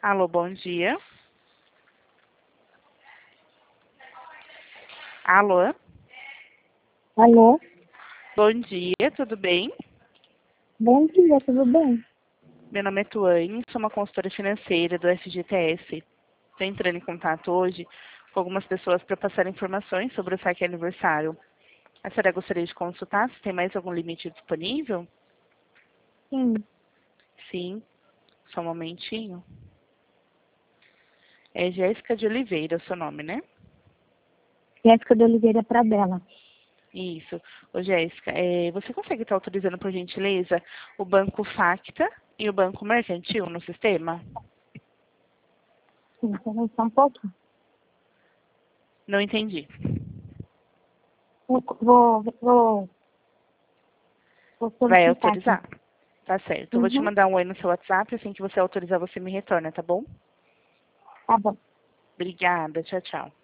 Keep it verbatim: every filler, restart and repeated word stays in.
Alô, bom dia. Alô, Alô? bom dia, tudo bem? Bom dia, tudo bem? Meu nome é Tuane, sou uma consultora financeira do F G T S. Estou entrando em contato hoje com algumas pessoas para passar informações sobre o saque aniversário. A senhora gostaria de consultar se tem mais algum limite disponível? Sim, Sim, só um momentinho. É Jéssica de Oliveira, o seu nome, né? Jéssica de Oliveira Pradella. Isso. Ô, Jéssica, é, você consegue estar autorizando, por gentileza, o Banco Facta e o Banco Mercantil no sistema? Sim, peraí só um pouquinho. Não entendi. Vou, vou, vou, vou Vai solicitar aqui. autorizar? Tá certo. Eu vou te Uhum, mandar um oi no seu WhatsApp, assim que você autorizar, você me retorna, tá bom? tá bom. Obrigada. Tchau, tchau.